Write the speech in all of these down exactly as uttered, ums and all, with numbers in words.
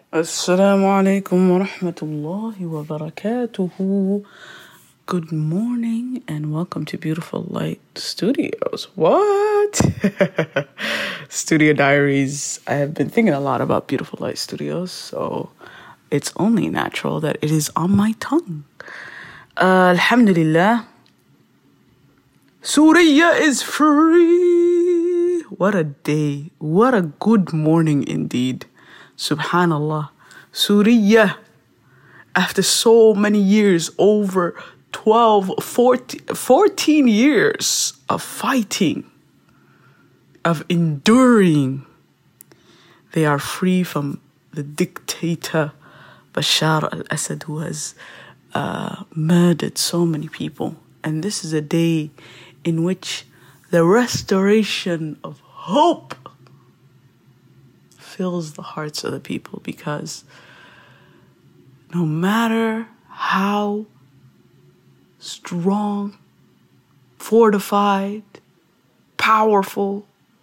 Assalamu alaikum wa rahmatullahi wa barakatuhu. Good morning and welcome to Beautiful Light Studios. What? Studio Diaries. I have been thinking a lot about Beautiful Light Studios, so it's only natural that it is on my tongue. Uh, Alhamdulillah. Surya is free. What a day. What a good morning indeed. Subhanallah. Surya. After so many years, over twelve, fourteen, fourteen years of fighting, of enduring, they are free from the dictator Bashar al-Assad, who has uh, murdered so many people. And this is a day in which the restoration of hope fills the hearts of the people, because no matter how strong, fortified, powerful,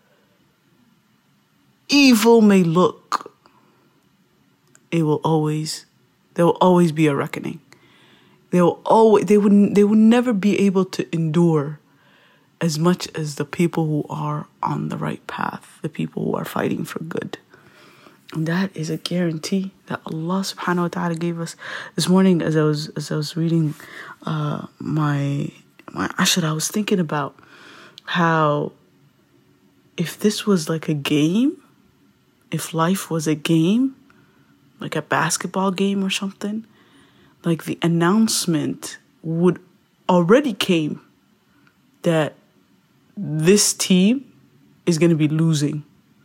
evil may look, it will always, there will always be a reckoning. They will always, they would, they will never be able to endure as much as the people who are on the right path, the people who are fighting for good. And that is a guarantee that Allah subhanahu wa ta'ala gave us. This morning as I was as I was reading uh, my my ashra, I was thinking about how if this was like a game, if life was a game, like a basketball game or something, like the announcement would already came that this team is going to be losing.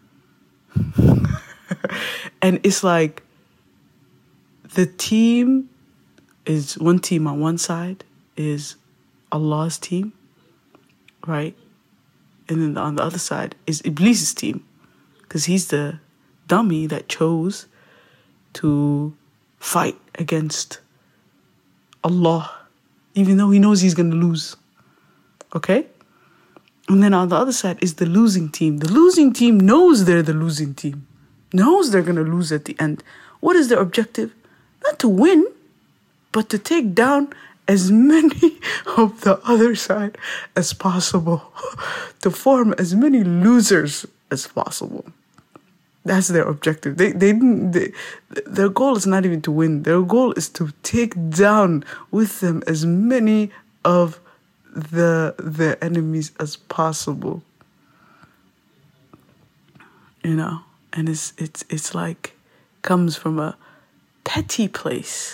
And it's like the team is one team on one side is Allah's team, right? And then on the other side is Iblis's team, because he's the dummy that chose to fight against Allah, even though he knows he's going to lose. Okay? And then on the other side is the losing team. The losing team knows they're the losing team. Knows they're going to lose at the end. What is their objective? Not to win, but to take down as many of the other side as possible. To form as many losers as possible. That's their objective. They, they, they, their goal is not even to win. Their goal is to take down with them as many of the their enemies as possible. You know? And it's it's it's like comes from a petty place.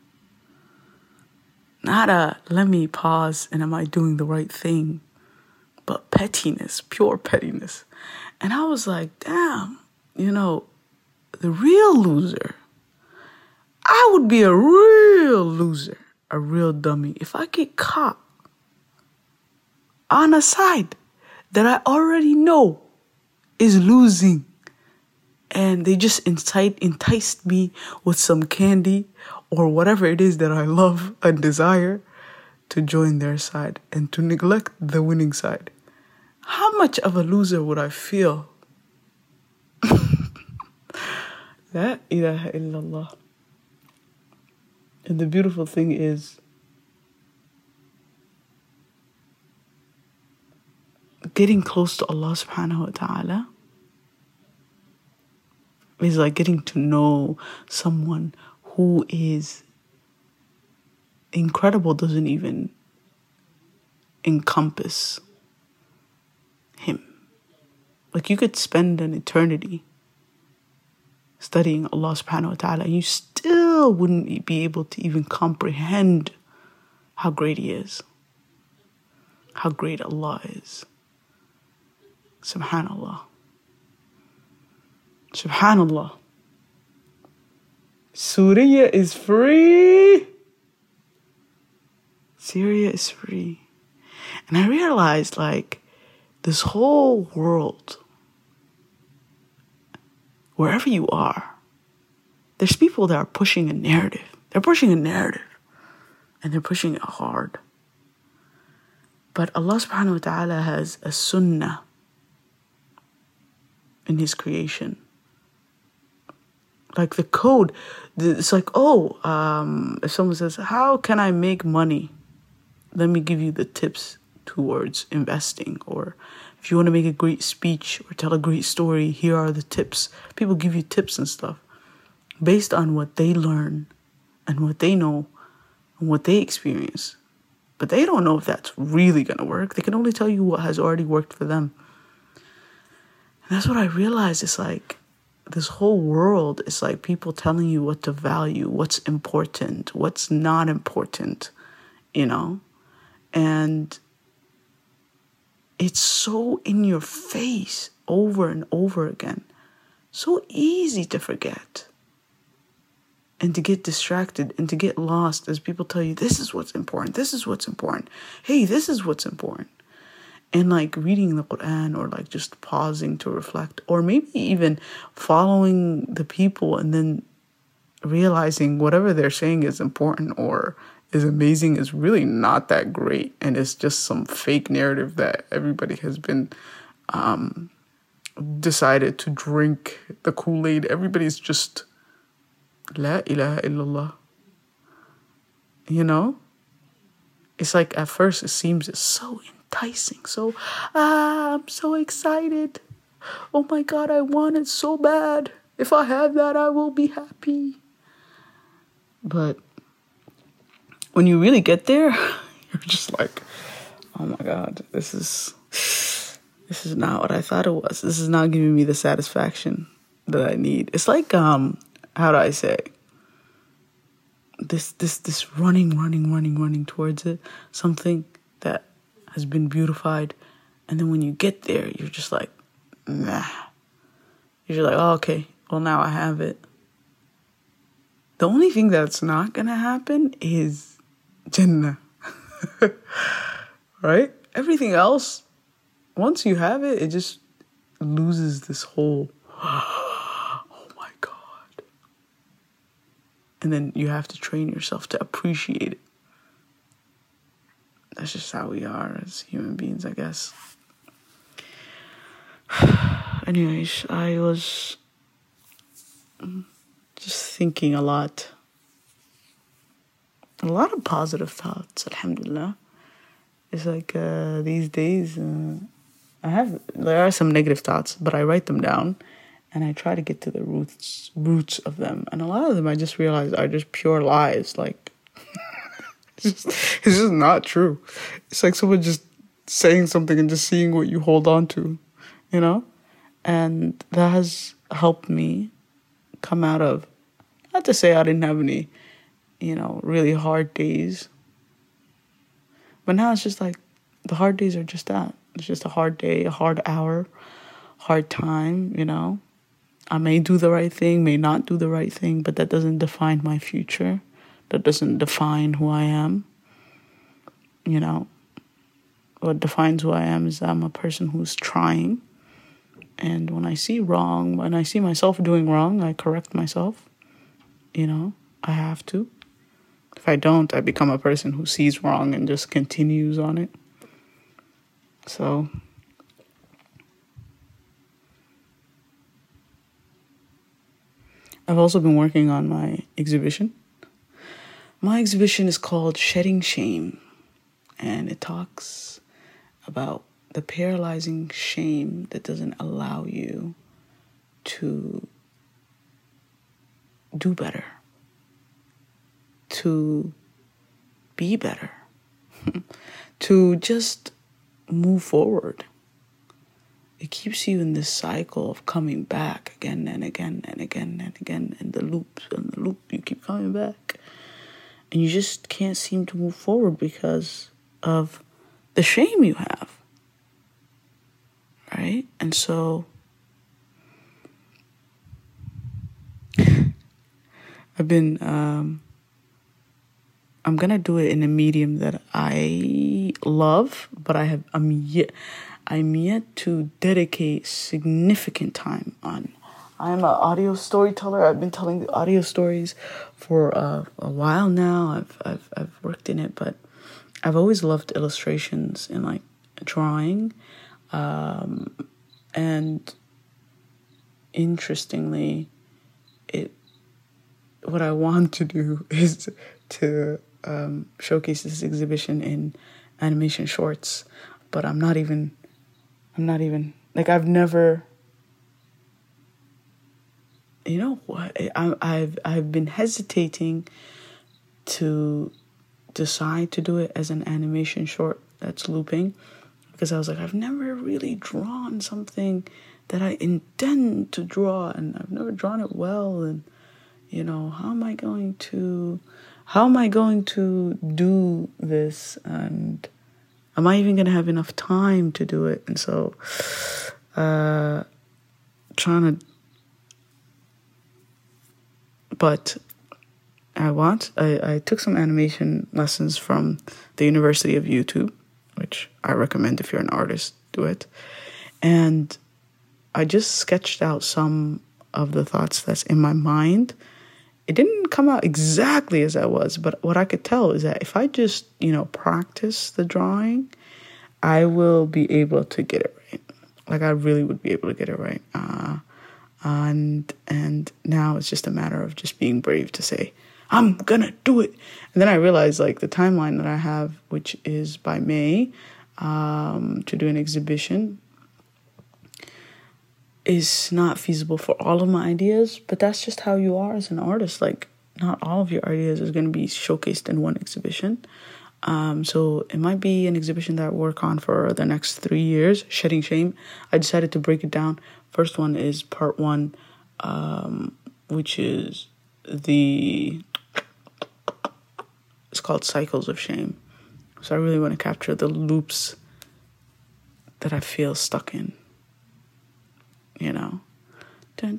Not a let me pause and am I doing the right thing, but pettiness, pure pettiness. And I was like, damn, you know, the real loser. I would be a real loser, a real dummy, if I get caught on a side that I already know is losing. And they just incite, enticed me with some candy or whatever it is that I love and desire to join their side and to neglect the winning side. How much of a loser would I feel? La ilaha illallah. And the beautiful thing is, getting close to Allah subhanahu wa ta'ala is like getting to know someone who is incredible, doesn't even encompass him. Like you could spend an eternity studying Allah subhanahu wa ta'ala and you still wouldn't be able to even comprehend how great he is, how great Allah is. Subhanallah. Subhanallah. Surya is free. Syria is free. And I realized, like, this whole world, wherever you are, there's people that are pushing a narrative. They're pushing a narrative. And they're pushing it hard. But Allah subhanahu wa ta'ala has a sunnah in his creation. Like the code, it's like, oh, um, if someone says, how can I make money? Let me give you the tips towards investing. Or if you want to make a great speech or tell a great story, here are the tips. People give you tips and stuff based on what they learn and what they know and what they experience. But they don't know if that's really going to work. They can only tell you what has already worked for them. And that's what I realized. It's like this whole world is like people telling you what to value, what's important, what's not important, you know? And it's so in your face over and over again. So easy to forget and to get distracted and to get lost as people tell you, this is what's important. This is what's important. Hey, this is what's important. And like reading the Quran or like just pausing to reflect, or maybe even following the people and then realizing whatever they're saying is important or is amazing is really not that great. And it's just some fake narrative that everybody has been um, decided to drink the Kool-Aid. Everybody's just La ilaha illallah. You know? It's like at first it seems it's so enticing. So, ah, I'm so excited. Oh my God, I want it so bad. If I have that, I will be happy. But when you really get there, you're just like, oh my God, this is, this is not what I thought it was. This is not giving me the satisfaction that I need. It's like, um, how do I say, this, this, this running, running, running, running towards it, something that has been beautified. And then when you get there, you're just like, nah. You're just like, oh, okay, well, now I have it. The only thing that's not going to happen is Jannah. Right? Everything else, once you have it, it just loses this whole, oh my God. And then you have to train yourself to appreciate it. That's just how we are as human beings, I guess. Anyways, I was just thinking a lot. A lot of positive thoughts, alhamdulillah. It's like uh, these days, uh, I have, there are some negative thoughts, but I write them down and I try to get to the roots, roots of them. And a lot of them I just realized are just pure lies. Like, it's, just, it's just not true. It's like someone just saying something and just seeing what you hold on to, you know? And that has helped me come out of, not to say I didn't have any, you know, really hard days. But now it's just like, the hard days are just that. It's just a hard day, a hard hour, hard time, you know. I may do the right thing, may not do the right thing, but that doesn't define my future. That doesn't define who I am. You know, what defines who I am is I'm a person who's trying. And when I see wrong, when I see myself doing wrong, I correct myself. You know, I have to. If I don't, I become a person who sees wrong and just continues on it. So, I've also been working on my exhibition. My exhibition is called Shedding Shame, and it talks about the paralyzing shame that doesn't allow you to do better, to be better, to just move forward. It keeps you in this cycle of coming back again and again and again and again, and the loop and the loop, you keep coming back. And you just can't seem to move forward because of the shame you have. Right? And so I've been, um, I'm going to do it in a medium that I love, but I have, I'm yet, I'm yet to dedicate significant time on. I'm an audio storyteller. I've been telling the audio stories for uh, a while now. I've, I've, I've worked in it, but I've always loved illustrations and like drawing. Um, and interestingly, it what I want to do is to um, showcase this exhibition in animation shorts, but I'm not even, I'm not even, like I've never, you know what, I, I've, I've been hesitating to decide to do it as an animation short that's looping, because I was like, I've never really drawn something that I intend to draw, and I've never drawn it well, and you know, how am I going to, how am I going to do this, and am I even going to have enough time to do it? And so, uh, trying to, but I want, I, I took some animation lessons from the University of YouTube, which I recommend if you're an artist, do it. And I just sketched out some of the thoughts that's in my mind. It didn't come out exactly as I was, but what I could tell is that if I just, you know, practice the drawing, I will be able to get it right. Like I really would be able to get it right. Uh, and and now it's just a matter of just being brave to say, I'm gonna do it. And then I realized like the timeline that I have, which is by May, um, to do an exhibition, is not feasible for all of my ideas, but that's just how you are as an artist. Like not all of your ideas is going to be showcased in one exhibition. Um, so it might be an exhibition that I work on for the next three years, Shedding Shame. I decided to break it down. First one is part one, um, which is the, it's called Cycles of Shame. So I really want to capture the loops that I feel stuck in. You know, and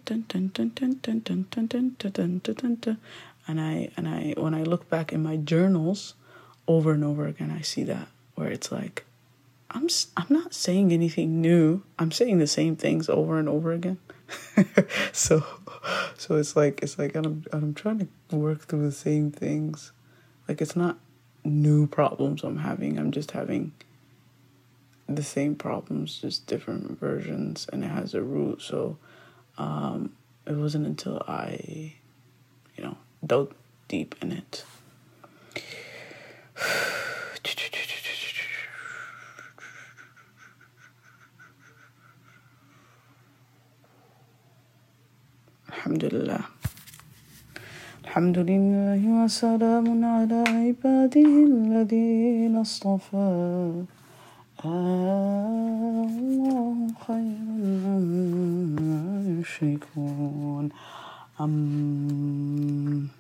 I and I when I look back in my journals over and over again, I see that where it's like I'm I'm not saying anything new. I'm saying the same things over and over again. so so it's like it's like I'm I'm trying to work through the same things. Like it's not new problems I'm having. I'm just having the same problems, just different versions, and it has a root. So um, it wasn't until I, you know, dug deep in it. Alhamdulillah. Alhamdulillah wa salamun ala ibadihi alladhina istafa. الله خير عما يشركون. Um,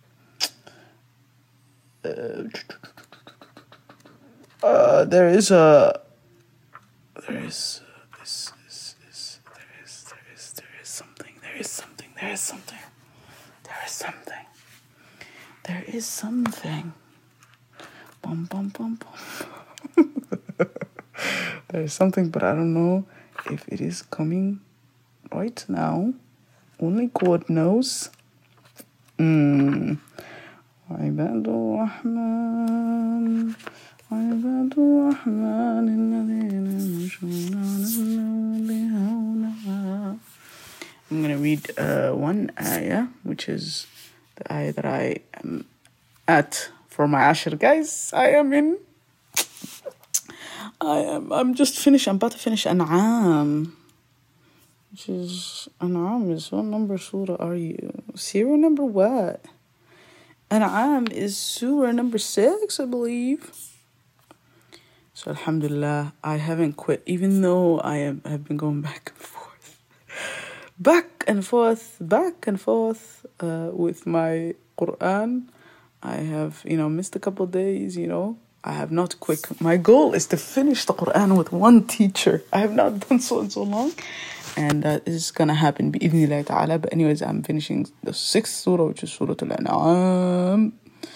uh, there is a there is this is this there is there is there is something there is something there is something there is something there is something bum bum bum bum. There's something, but I don't know if it is coming right now. Only God knows. Hmm. عباد الرحمن عباد الرحمن الذين يمشون على الأرض هونا. I'm gonna read uh, one ayah, which is the ayah that I am at for my Ashr, guys. I am in. I am. I'm just finished. I'm about to finish An'am, which is An'am is what number surah are you? Surah number what? An'am is surah number six, I believe. So Alhamdulillah, I haven't quit, even though I am, have been going back and forth, back and forth, back and forth uh, with my Quran. I have, you know, missed a couple of days, you know. I have not quit. My goal is to finish the Quran with one teacher. I have not done so in so long. And that is going to happen bi'idhnillah ta'ala. But anyways, I'm finishing the sixth surah, which is Surah Al-An'am.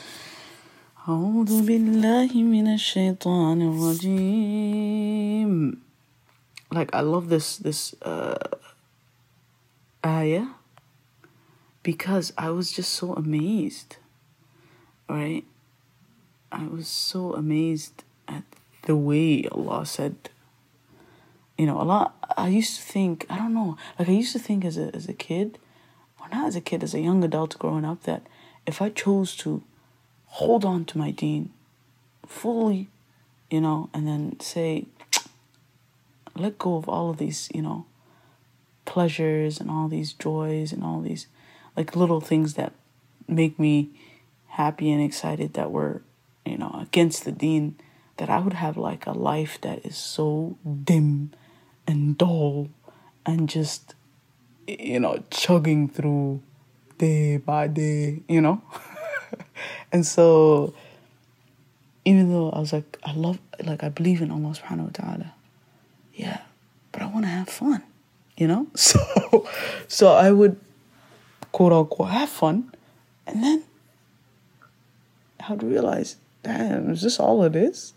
أعوذ بالله من الشيطان الرجيم. Like, I love this, this uh, ayah. Because I was just so amazed. Right? I was so amazed at the way Allah said, you know, Allah, I used to think, I don't know, like I used to think as a as a kid, or not as a kid, as a young adult growing up, that if I chose to hold on to my deen fully, you know, and then say, let go of all of these, you know, pleasures and all these joys and all these like little things that make me happy and excited that were, you know, against the deen, that I would have like a life that is so dim and dull and just, you know, chugging through day by day, you know? And so even though I was like, I love, like I believe in Allah subhanahu wa ta'ala, yeah, but I want to have fun, you know? So, so I would quote unquote have fun, and then I would realize, damn, is this all it is?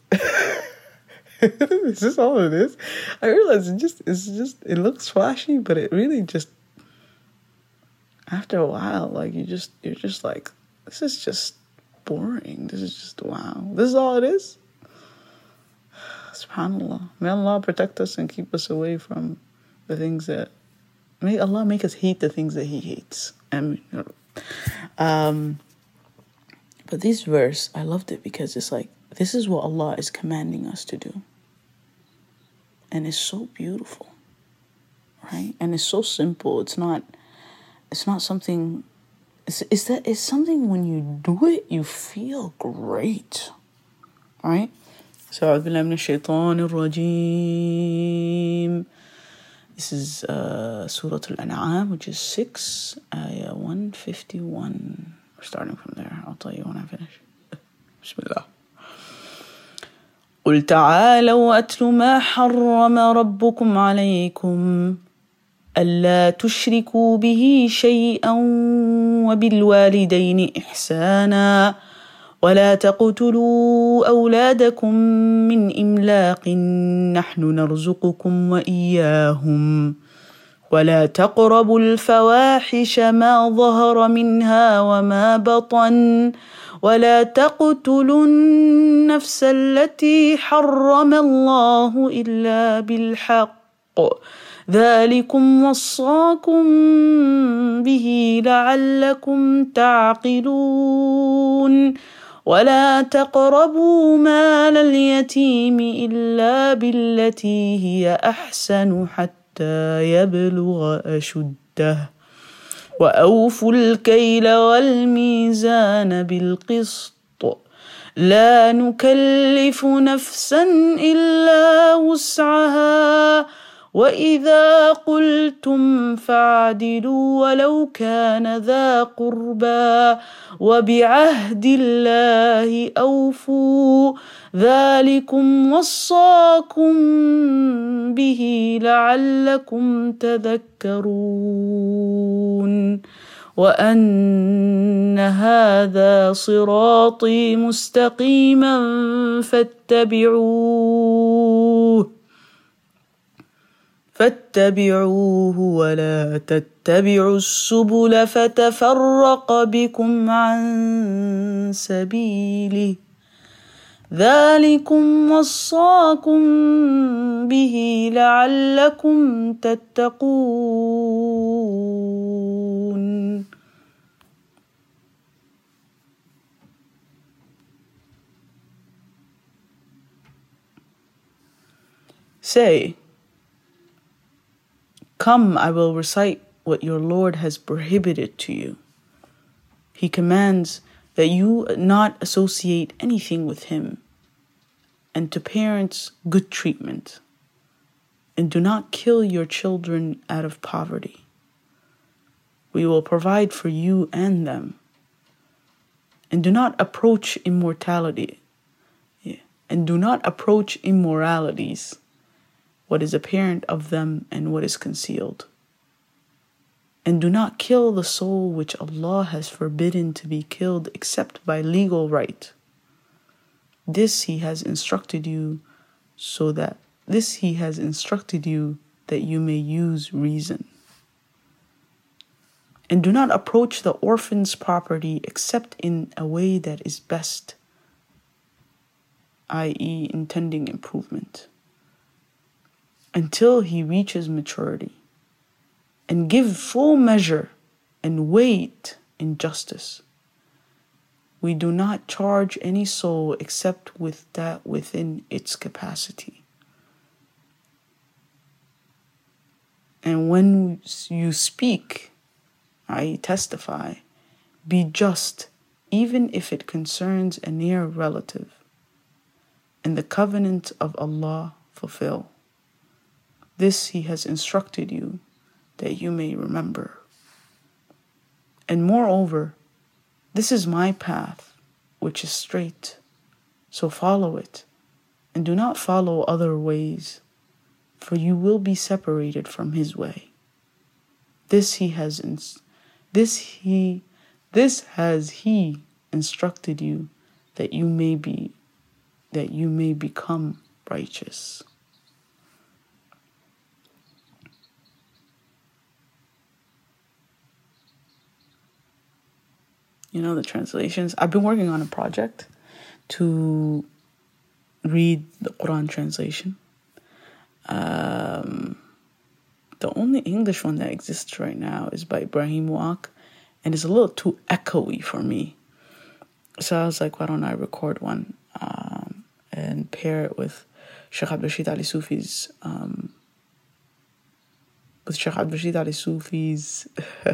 Is this all it is? I realized it just, it's just, it looks flashy, but it really just, after a while, like you just, you're just like, this is just boring. This is just, wow. This is all it is? SubhanAllah. May Allah protect us and keep us away from the things that, may Allah make us hate the things that He hates. And, you know, um, but this verse, I loved it because it's like, this is what Allah is commanding us to do. And it's so beautiful, right? And it's so simple. It's not, it's not something, it's, it's that, it's something when you do it, you feel great, right? So, أعوذ بالله من الشيطان الرجيم. This is uh, Surah Al-An'am, which is six, ayah one fifty-one. We're starting from there. I'll tell you when I finish. Bismillah. قل تعالوا أتل ما حرم ربكم عليكم ألا تشركوا به شيئا وبالوالدين إحسانا ولا تقتلوا أولادكم من إملاق نحن نرزقكم وإياهم ولا تقربوا الفواحش ما ظهر منها وما بطن ولا تقتلوا النفس التي حرم الله إلا بالحق ذلكم وصاكم به لعلكم تعقلون ولا تقربوا مال اليتيم إلا بالتي هي أحسن حتى يبلغ أشده وأوفوا الكيل والميزان بالقسط لا نكلف نفسا إلا وسعها وإذا قلتم فاعدلوا ولو كان ذا قربى وبعهد الله أوفوا ذلكم وصاكم به لعلكم تذكرون وأن هذا صراطي مستقيما فاتبعوه فاتبعوه ولا تتبعوا السبل فتفرق بكم عن سبيله ذلكم وصاكم به لعلكم تتقون. Say, come, I will recite what your Lord has prohibited to you. He commands that you not associate anything with Him, and to parents good treatment, and do not kill your children out of poverty. We will provide for you and them, and do not approach immortality, yeah. and do not approach immoralities, what is apparent of them and what is concealed. And do not kill the soul which Allah has forbidden to be killed except by legal right. This He has instructed you so that this He has instructed you that you may use reason. And do not approach the orphan's property except in a way that is best, that is intending improvement, until he reaches maturity. And give full measure and wait in justice. We do not charge any soul except with that within its capacity. And when you speak, that is testify, be just, even if it concerns a near relative, and the covenant of Allah fulfill. This He has instructed you, that you may remember. And moreover, this is my path, which is straight, so follow it, and do not follow other ways, for you will be separated from His way. This He has ins- this He this has He instructed you, that you may be that you may become righteous. You know, the translations. I've been working on a project to read the Quran translation. Um, the only English one that exists right now is by Ibrahim Waq, and it's a little too echoey for me. So I was like, why don't I record one um, and pair it with Sheikh Abdul Rashid Ali Sufi's um, with Sheikh Abdul Rashid Ali Sufi's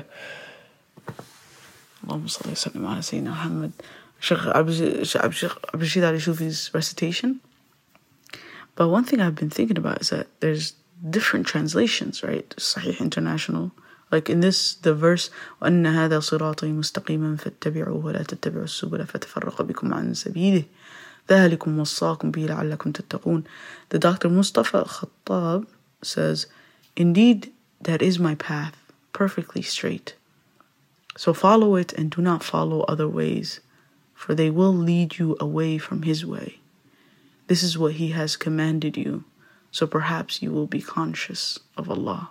Allahumma salli wa sallim ala Sayyidina Muhammad, Sheikh Abdul Rashid Ali Sufi's recitation. But one thing I've been thinking about is that there's different translations, right? Sahih International. Like in this, the verse, وَأَنَّ هَذَا صِرَاطِي مُسْتَقِيمًا فَاتَّبِعُوهُ وَلَا تَتَّبِعُوا السُّبُلَ فَتَفَرَّقَ بِكُمْ عَنْ سَبِيلِهِ ذَلِكُمْ وَصَّاكُمْ بِهِ لَعَلَّكُمْ تَتَّقُونَ. The Doctor Mustafa Khattab says, indeed, that is my path, perfectly straight. So follow it and do not follow other ways, for they will lead you away from His way. This is what He has commanded you, so perhaps you will be conscious of Allah.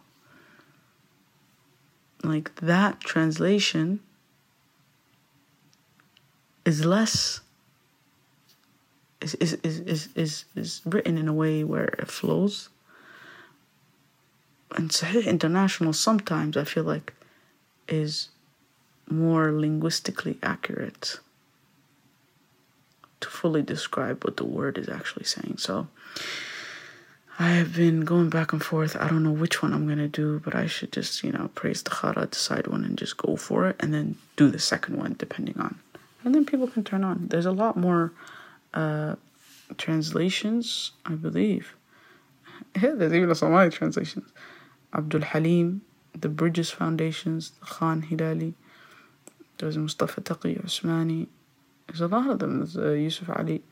Like that translation is less is is is is is, is written in a way where it flows. And Sahih International sometimes I feel like is more linguistically accurate to fully describe what the word is actually saying. So I have been going back and forth. I don't know which one I'm going to do, but I should just, you know, pray istikhara, decide one and just go for it, and then do the second one depending on. And then people can turn on. There's a lot more uh, translations, I believe. Yeah, there's even a Somali translations. Abdul Halim, the Bridges Foundations, the Khan Hilali, there's Mustafa Taqi Usmani. There's a lot of them. There's uh, Yusuf Ali.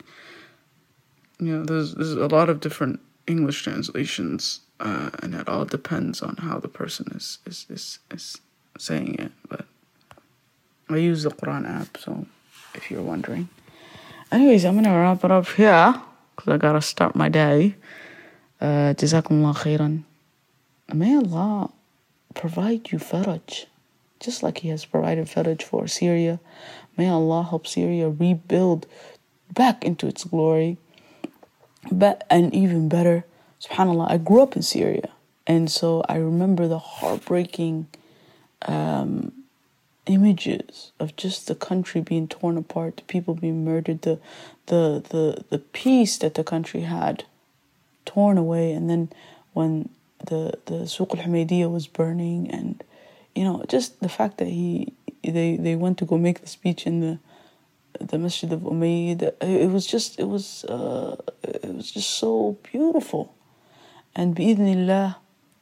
You know, there's, there's a lot of different English translations, uh, and it all depends on how the person is, is, is, is saying it. But I use the Quran app, so if you're wondering. Anyways, I'm going to wrap it up here, because I got to start my day. Uh, Jazakumullah khairan. May Allah provide you faraj, just like He has provided faraj for Syria. May Allah help Syria rebuild back into its glory. But, and even better, subhanAllah, I grew up in Syria. And so I remember the heartbreaking um, images of just the country being torn apart, the people being murdered, the, the, the, the peace that the country had torn away. And then when the, the Suq al-Humaydiyah was burning, and, you know, just the fact that he, they, they went to go make the speech in the the Masjid of Umayyad, it was just, it was, uh, it was just so beautiful. And bi'idhnillah,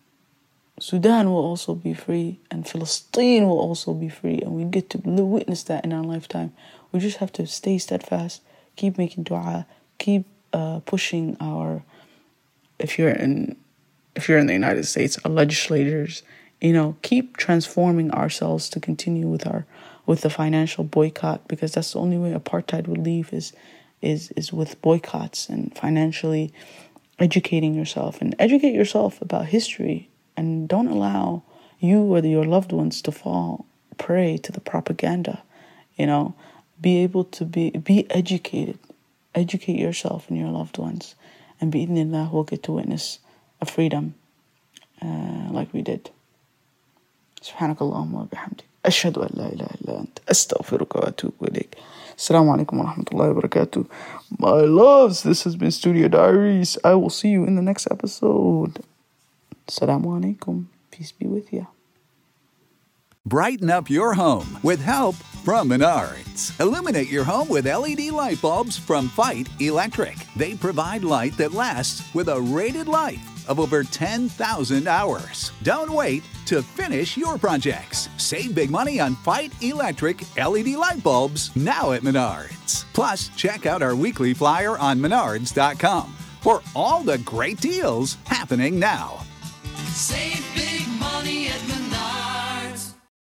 Sudan will also be free, and Palestine will also be free, and we get to witness that in our lifetime. We just have to stay steadfast, keep making dua, keep uh, pushing our, if you're in, if you're in the United States, our legislators, you know, keep transforming ourselves to continue with our with the financial boycott, because that's the only way apartheid would leave is is is with boycotts and financially educating yourself, and educate yourself about history, and don't allow you or your loved ones to fall prey to the propaganda. You know, be able to be be educated, educate yourself and your loved ones, and bi'idhnillah we'll get to witness a freedom uh, like we did. Subhanakallahumma wa bihamdik. أشهد أن لا إله إلا أنت أستغفرك وأتوب إليك. Assalamu alaikum wa rahmatullahi wa barakatuh. My loves, this has been Studio Diaries. I will see you in the next episode. Assalamu alaikum. Peace be with you. Brighten up your home with help from Menards. Illuminate your home with L E D light bulbs from Fight Electric. They provide light that lasts with a rated life of over ten thousand hours. Don't wait to finish your projects. Save big money on Fight Electric L E D light bulbs now at Menards. Plus, check out our weekly flyer on menards dot com for all the great deals happening now. Save